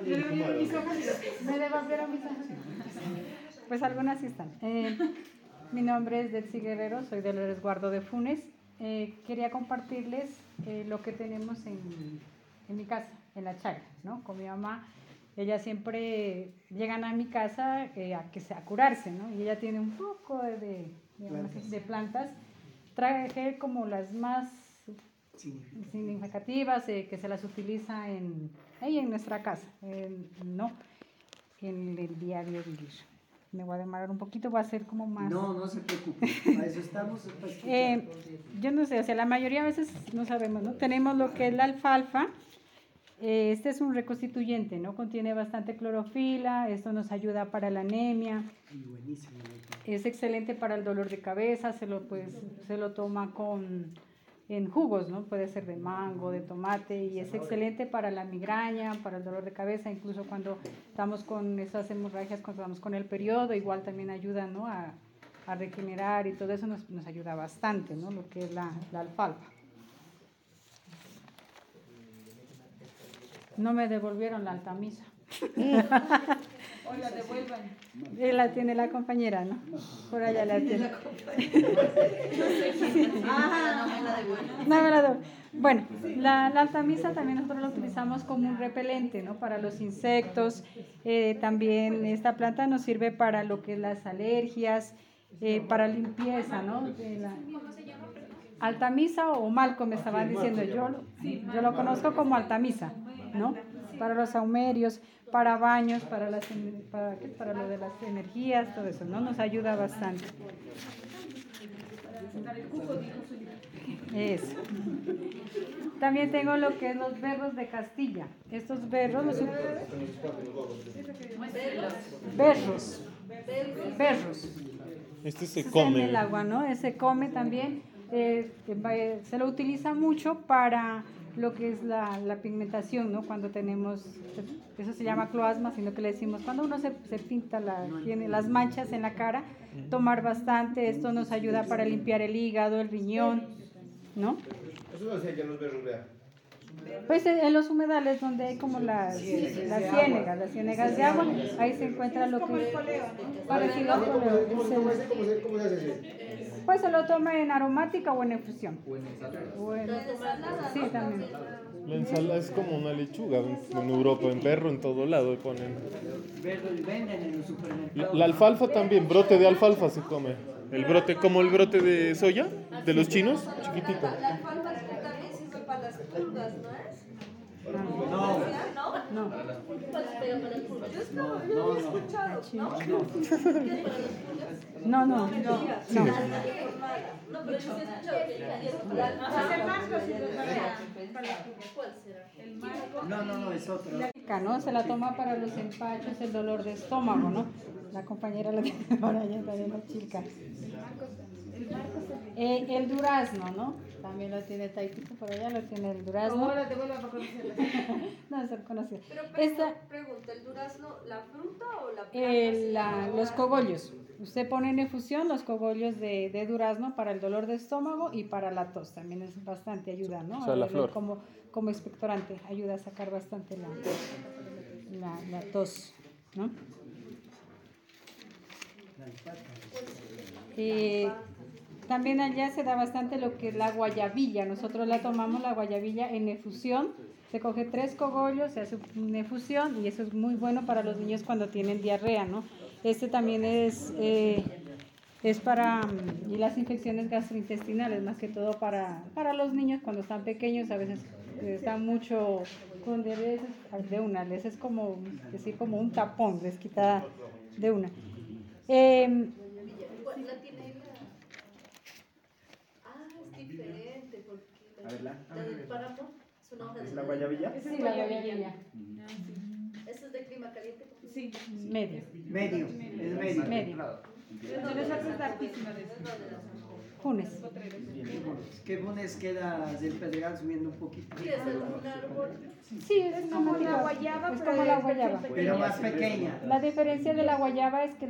Me devolvieron mis hojas. Pues algunas sí están. Mi nombre es Detsy Guerrero, soy del resguardo de Funes. Quería compartirles lo que tenemos en mi casa, en la chagra, ¿no? Con mi mamá. Ella siempre llegan a mi casa a curarse, ¿no? Y ella tiene un poco de plantas. Traje como las más significativas que se las utiliza ahí en nuestra casa, ¿no? En el diario vivir. Me voy a demorar un poquito, va a ser como más... No se preocupe, para eso estamos. Yo no sé, o sea, la mayoría de veces no sabemos, ¿no? Tenemos lo que es la alfalfa. Este es un reconstituyente, ¿no? Contiene bastante clorofila, esto nos ayuda para la anemia. Buenísimo. Es excelente para el dolor de cabeza, se lo toma en jugos, ¿no? Puede ser de mango, de tomate, y es excelente para la migraña, para el dolor de cabeza, incluso cuando estamos con esas hemorragias, cuando estamos con el periodo, igual también ayuda, ¿no? a regenerar, y todo eso nos ayuda bastante, ¿no? Lo que es la alfalfa. No me devolvieron la altamisa. O la devuelvan. La tiene la compañera, ¿no? Por allá la tiene. No me la devuelvan. No me la doy. Bueno, la altamisa también nosotros la utilizamos como un repelente, ¿no? Para los insectos. También esta planta nos sirve para lo que es las alergias, para limpieza, ¿no? ¿Cómo se llama? Altamisa o malco me estaban diciendo, yo lo conozco como altamisa, ¿no? Para los saumerios, para baños, para lo de las energías, todo eso, ¿no? Nos ayuda bastante. Eso. También tengo lo que es los berros de Castilla. Estos berros, berros. Este se come. En el agua, ¿no? Se come también. Se lo utiliza mucho para lo que es la pigmentación, ¿no? Cuando tenemos, eso se llama cloasma, sino que le decimos, cuando uno se pinta, tiene las manchas en la cara, tomar bastante, esto nos ayuda para limpiar el hígado, el riñón, ¿no? Eso no sé, ya los berros, vea. Pues en los humedales donde hay como las ciénegas de agua, ahí se encuentra lo que es parecido al poleo. ¿Cómo se hace eso? Pues se lo toma en aromática o en infusión. Sí, también. La ensalada es como una lechuga en Europa, en berro, en todo lado ponen. Venden en los supermercados. La alfalfa también, brote de alfalfa se come. El brote, como el brote de soya, de los chinos, chiquitito. La alfalfa también sirve para las pulgas, ¿no es? No. Yo he escuchado, ¿no? No. No, pero yo sí he escuchado que Hacer marcos y ¿cuál será? el marco. No, es otro. ¿No? Se la toma para los empachos, el dolor de estómago, ¿no? La compañera la tiene por allá también, la chica. El durazno, ¿no? También lo tiene Taitito por allá, lo tiene el durazno. Ahora te vuelvo a conocerla. No, es conocido. Pero pregunta, ¿el durazno, la fruta o la planta? Los cogollos. Usted pone en infusión los cogollos de durazno para el dolor de estómago y para la tos. También es bastante ayuda, ¿no? O sea, la flor. Como expectorante, ayuda a sacar bastante la tos, ¿no? También allá se da bastante lo que es la guayabilla. Nosotros la tomamos, la guayabilla, en efusión. Se coge 3 cogollos, se hace una efusión y eso es muy bueno para los niños cuando tienen diarrea, ¿no? Este también es para y las infecciones gastrointestinales, más que todo para los niños cuando están pequeños, a veces están mucho con diarrea de una, les es como decir como un tapón, les quita de una. La tiene es diferente porque la del páramo es una hoja de ¿La guayabilla? Sí, la guayabilla. ¿Eso es de clima caliente? Sí. Medio. Medio. Pero esa es hartísima de eso. Funes. Que Funes queda del Pedregal subiendo un poquito. Sí, es un árbol. Sí, es como la guayaba, es como la guayaba. Pero más pequeña. La diferencia de la guayaba es que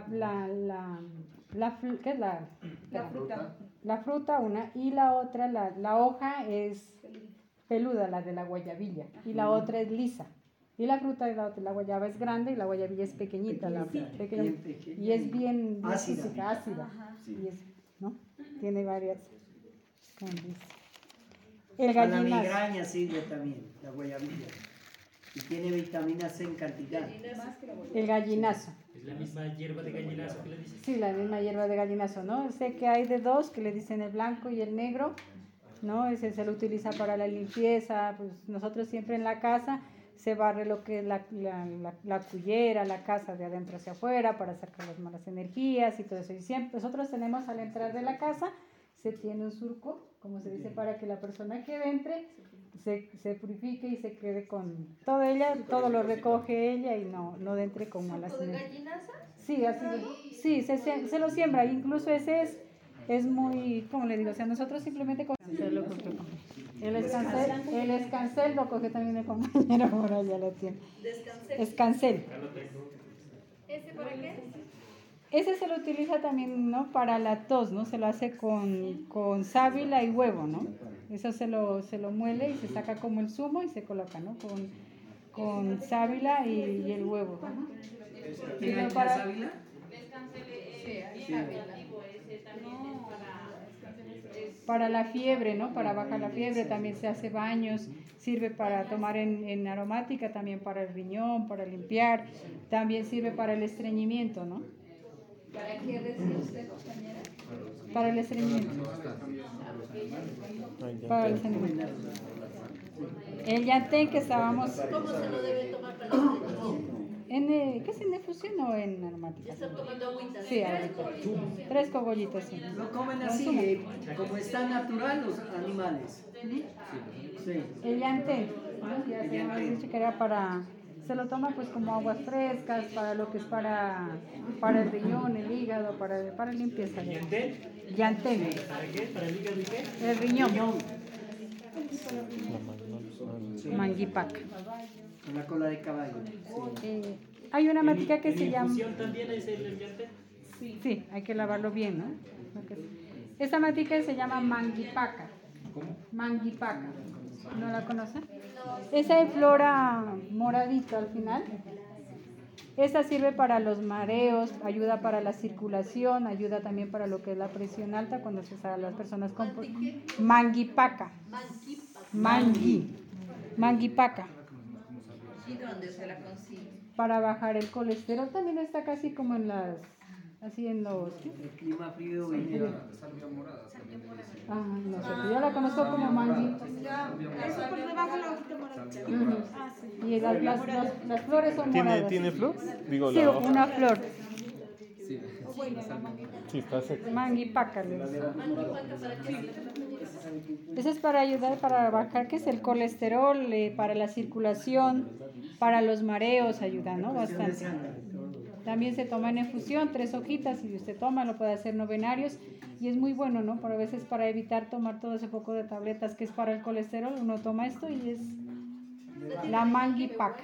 ¿qué es La fruta. la fruta una, y la otra, la hoja es peluda, la de la guayabilla, y la otra es lisa. Y la fruta, la guayaba es grande y la guayabilla es pequeñita, pequeña, Bien pequeña y es bien ácida. física, ácida. Y es, ¿no? Tiene varias. ¿Cómo dice? El Para la gallinazo. migraña sirve también, la guayabilla. Y tiene vitamina C en cantidad. El gallinazo. Es la misma hierba de gallinazo que le dices. Sí, la misma hierba de gallinazo, ¿no? Sé que hay de dos que le dicen el blanco y el negro, ¿no? Ese se lo utiliza para la limpieza, pues nosotros siempre en la casa se barre lo que es la cullera, la casa de adentro hacia afuera para sacar las malas energías y todo eso. Y siempre nosotros tenemos al entrar de la casa, se tiene un surco, como se dice, para que la persona que entre se purifique y se quede con todo ella, todo lo recoge ella y no entre con malas ¿Tipo de energías. gallinaza? Sí, así sí, se lo siembra, incluso ese es muy, ¿cómo le digo? O sea, nosotros simplemente el escancel lo coge también el compañero, ahora ya lo tiene. Descansé. Escancel. ¿Ese para qué? Ese se lo utiliza también, ¿no? Para la tos, ¿no? Se lo hace con sábila y huevo, ¿no? Eso se lo muele y se saca como el zumo y se coloca, ¿no? Con sábila y el huevo. Ajá. ¿Tiene Pero para- sábila? Para la fiebre, ¿no? Para bajar la fiebre, también se hace baños, sirve para tomar en aromática, también para el riñón, para limpiar, también sirve para el estreñimiento, ¿no? ¿Para qué decía usted, compañera? Para el estreñimiento. Para el estreñimiento. El yantén que estábamos ¿Cómo se lo debe tomar para el estreñimiento? ¿qué es en infusión o en aromática? Ya está tomando agüita. Sí, ahorita. 3 cogollitos, sí. Lo comen Lo así, sumo. como está natural los animales. Sí. El yantén, ¿no? Ya se hemos dicho que era para, se lo toma pues como aguas frescas, para lo que es para el riñón, el hígado, para limpieza. ¿Yantén? Yantén, ¿Para qué? ¿Para el hígado y qué? el riñón. Manguipac. Con la cola de caballo. Hay una matica que ¿En se llama, infusión también es el yantén? sí, hay que lavarlo bien, ¿no? Esta matica se llama manguipaca. Manguipaca. ¿No la conocen? Esa de flora moradito al final. Esta sirve para los mareos, ayuda para la circulación, ayuda también para lo que es la presión alta cuando se sabe las personas con manguipaca. Manguipaca. ¿Y dónde se la consigue? Para bajar el colesterol también está casi como en los El clima frío viene. no sé, yo la conozco como mangui. Eso por debajo la hojita moradita. Ujú. Ah, sí. Y las flores son moradas. ¿Tiene flor? Digo, Sí, la hoja. una flor. O bueno, la manguita. Sí, está seca. Manguipaca. Eso es para ayudar para bajar, que es el colesterol, para la circulación, para los mareos, ayuda, ¿no? Bastante. También se toma en infusión, 3 hojitas, y usted toma, lo puede hacer novenarios, y es muy bueno, ¿no? Pero a veces para evitar tomar todo ese poco de tabletas que es para el colesterol, uno toma esto y es la manguipaca.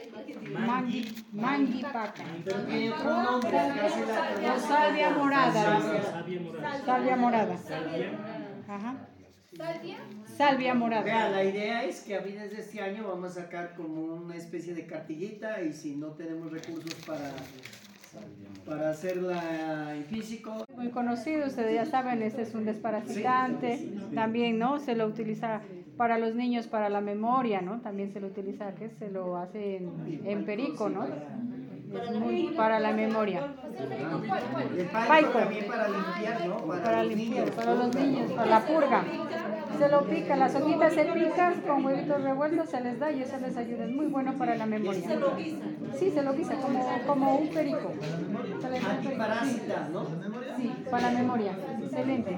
Manguipaca. Pero tiene otro nombre. casi la- O salvia morada. Sabia morada. Salvia morada. Ajá. Salvia morada. Vea, la idea es que a fines de este año vamos a sacar como una especie de cartillita y si no tenemos recursos para hacerla en físico. Muy conocido, ustedes ya saben, este es un desparasitante, también, ¿no? Se lo utiliza para los niños, para la memoria, ¿no? También se lo utiliza, que se lo hace en perico, ¿no? Es muy para la memoria. El Paico. paico también para limpiar, ¿no? Para los limpiar, niños. para los niños, para la purga. Se lo pica, las hojitas se pican con huevitos revueltos, se les da y eso les ayuda, es muy bueno para la memoria. Sí, se lo guisa como un perico. Se le da un perico. Antiparásita, ¿no? Sí, para la memoria, excelente.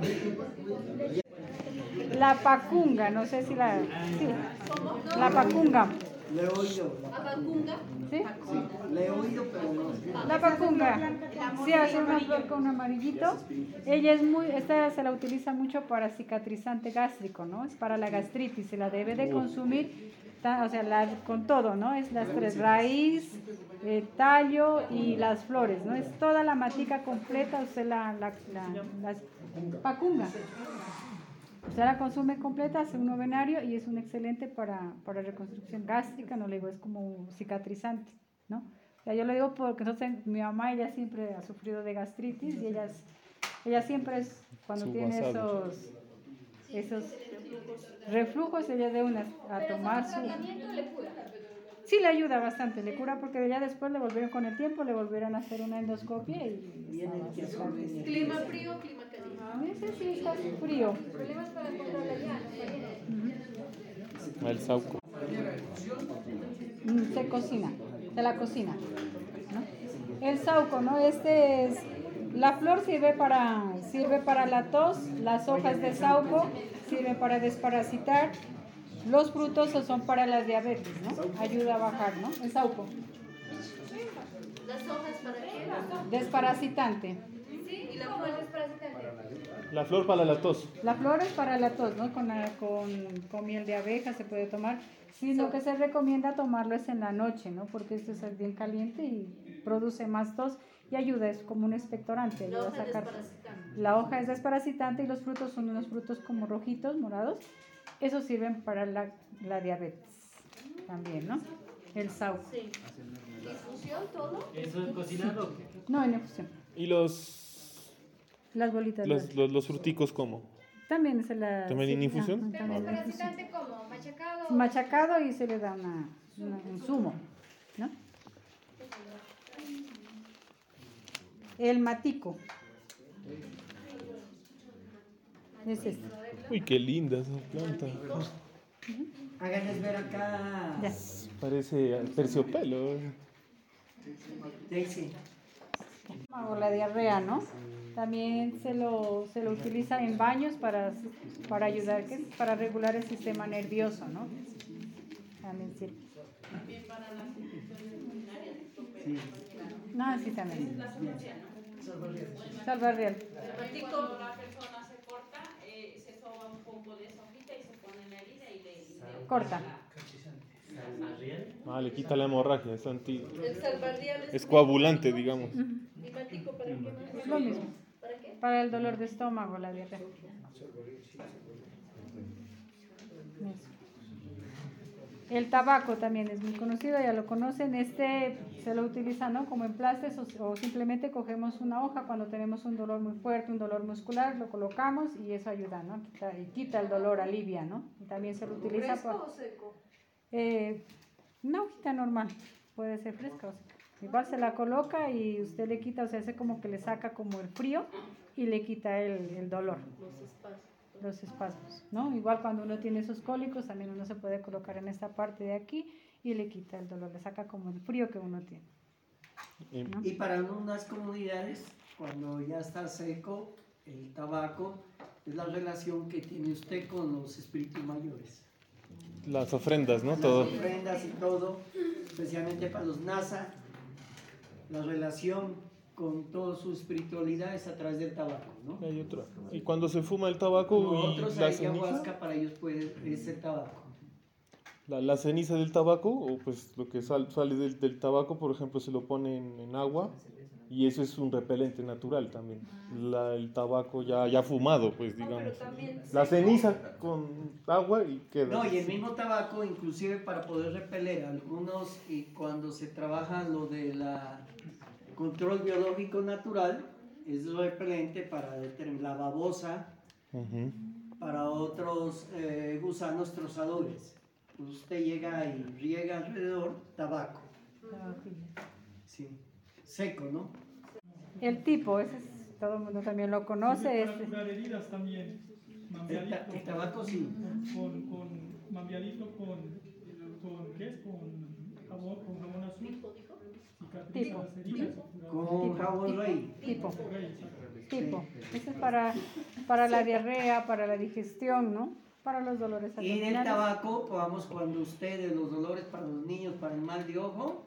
La pacunga, no sé si la... Sí, la pacunga. Le he oído. ¿Abacunga? ¿Sí? Le he oído, pero no. La pacunga, sí, hace una flor con amarillito. Ella es esta se la utiliza mucho para cicatrizante gástrico, ¿no? Es para la gastritis, se la debe de consumir, o sea, con todo, ¿no? Es las 3, raíz, tallo y las flores, ¿no? Es toda la matica completa, usted la pacunga. Usted la consume completa, hace un novenario y es un excelente para reconstrucción gástrica, no le digo, es como cicatrizante, ¿no? O sea, yo lo digo porque entonces mi mamá, ella siempre ha sufrido de gastritis y ella siempre es, cuando Su tiene basado. esos reflujos, ella de una a Pero tomar con su... tratamiento le cura. Sí, le ayuda bastante, le cura porque ya después le volvieron con el tiempo, le volvieron a hacer una endoscopia y Viene el que estaba absorbe bastante. Clima frío, clima caliente. Ese sí está frío. Problemas para controlar allá, ¿no? El sauco. Se cocina, se la cocina, ¿no? El sauco, ¿no? La flor sirve para la tos, las hojas de sauco sirven para desparasitar, los frutos son para la diabetes, ¿no? Ayuda a bajar, ¿no? El sauco. ¿Las hojas para qué? Desparasitante. Sí, y la flor es parasitante. La flor para la tos. La flor es para la tos, ¿no? Con miel de abeja se puede tomar. Sí, lo que se recomienda tomarlo es en la noche, ¿no? Porque esto es bien caliente y produce más tos y ayuda, es como un expectorante. La Ayuda hoja a sacar. desparasitante. La hoja es desparasitante y los frutos son unos frutos como rojitos, morados. Esos sirven para la diabetes también, ¿no? El sauco. Sí. ¿Difusión todo? ¿Eso es cocinado? No, en infusión. ¿Y las Las bolitas. los fruticos cómo? También se la... ¿También en infusión? Ajá, también en infusión. Desparasitante como machacado. Machacado y se le da un zumo, ¿no? El matico. Es este. Uy, qué linda esa planta. Háganles ver acá, Ya. Parece terciopelo. Daisy. O la diarrea, ¿no? También se lo utiliza en baños para ayudar, para regular el sistema nervioso, ¿no? También sirve. Sí. No, sí también. Salvarreal. Cuando la persona se corta, se soba un poco de esa hojita y se pone en la herida y le Corta. Ah, le quita la hemorragia, es El salvarrial es coagulante, digamos. ¿Y matico para qué más? Es lo mismo. ¿Para qué? Para el dolor de estómago, la diarrea. Eso. El tabaco también es muy conocido, ya lo conocen. Se lo utiliza, ¿no? Como emplastes o simplemente cogemos una hoja cuando tenemos un dolor muy fuerte, un dolor muscular, lo colocamos y eso ayuda, ¿no? Quita el dolor, alivia, ¿no? Y también se lo utiliza ¿Fresco o seco? una hojita normal, puede ser fresca o seca. Igual se la coloca y usted le quita, o sea, hace como que le saca como el frío y le quita el dolor. Los espasmos, ¿no? Igual cuando uno tiene esos cólicos, también uno se puede colocar en esta parte de aquí y le quita el dolor, le saca como el frío que uno tiene. ¿no? Y para algunas comunidades, cuando ya está seco el tabaco, es la relación que tiene usted con los espíritus mayores. Las ofrendas, ¿no? Las Todo. ofrendas y todo, especialmente para los NASA, la relación con toda su espiritualidad es a través del tabaco, ¿no? Hay otra. Y cuando se fuma el tabaco Como y otros la ayahuasca ceniza, para ellos es el tabaco. la ceniza del tabaco, o pues lo que sale del tabaco, por ejemplo, se lo pone en agua y eso es un repelente natural también. El tabaco ya fumado, pues digamos. La ceniza con agua y queda. No, y el mismo tabaco, inclusive para poder repeler algunos, y cuando se trabaja lo de la control biológico natural, es repelente para la babosa, Ujú. para otros gusanos trozadores. Pues usted llega y riega alrededor tabaco, sí, seco, ¿no? El tipo, ese es, todo el mundo también lo conoce. Para curar heridas también. El tabaco sí. Con mambialito, ¿qué es? Con jabón azul. Cicatriza las heridas. Con jabón rey. Tipo. Rey, exacto. Tipo. Ese es para la diarrea, para la digestión, ¿no? Para los dolores Y en el abdominales. tabaco, vamos, cuando ustedes, los dolores para los niños, para el mal de ojo,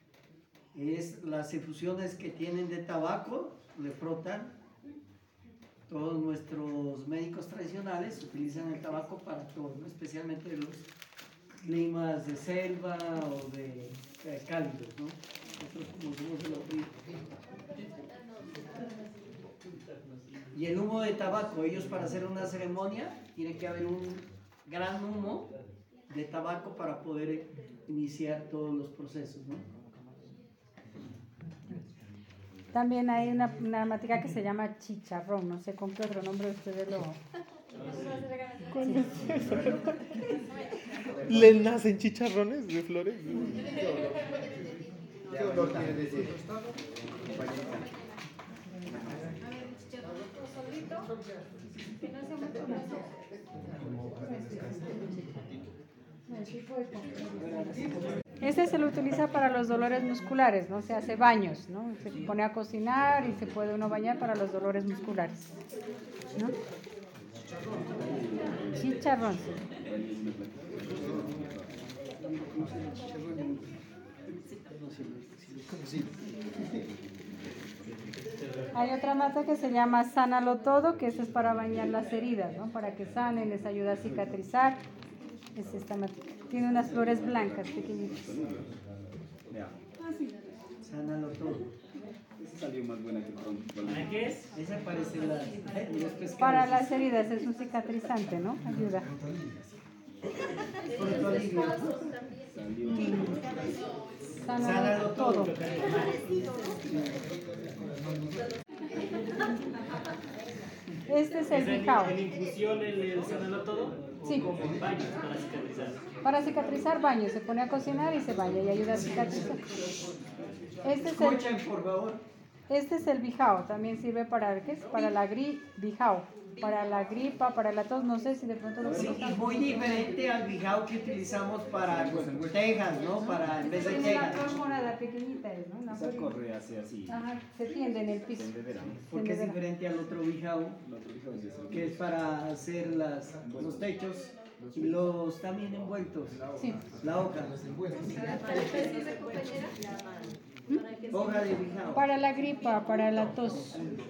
es las efusiones que tienen de tabaco, le frotan. Todos nuestros médicos tradicionales utilizan el tabaco para todo, ¿no? Especialmente los climas de selva o de cálidos, ¿no? Nosotros como somos de los ríos. Y el humo de tabaco, ellos para hacer una ceremonia, tiene que haber un gran humo de tabaco para poder iniciar todos los procesos, ¿no? También hay una matica que se llama chicharrón, no sé con qué otro nombre ustedes lo... ¿Le nacen chicharrones de flores? ¿Qué olor tiene de ese? Este se lo utiliza para los dolores musculares, ¿no? Se hace baños, ¿no? Se pone a cocinar y se puede uno bañar para los dolores musculares, ¿no? Chicharrón. Hay otra mata que se llama Sánalo Todo, que esta es para bañar las heridas, ¿no? Para que sanen, les ayuda a cicatrizar. Es esta mata. Tiene unas flores blancas pequeñitas. Sánalo todo. Esa salió más buena que pronto. ¿Para qué es? Esa parece los pescados. Para las heridas, es un cicatrizante, ¿no? Ayuda. Por tu alivio. Sánalo todo. Este es el bijao. ¿En infusión el Sánalo Todo? Sí. ¿O con baños para cicatrizar? Para cicatrizar baño, se pone a cocinar y se baña y ayuda a cicatrizar. Escuchen, por favor. Este es el bijao, también sirve para, ¿qué es? Para la bijao, para la gripa, para la tos, no sé si de pronto lo Sí, conocen. y muy diferente al bijao que utilizamos para tejas, ¿no? Para en vez de Tiene una tejas. flor morada pequeñita, ¿no? Una Esa flor. correa hace así. Ajá, se tiende en el piso. De verano. Porque es diferente al otro bijao, El otro hijo es eso. que es para hacer los techos y los también envueltos. Sí. La hoja. Hoja de bijao. Para la gripa, para la tos.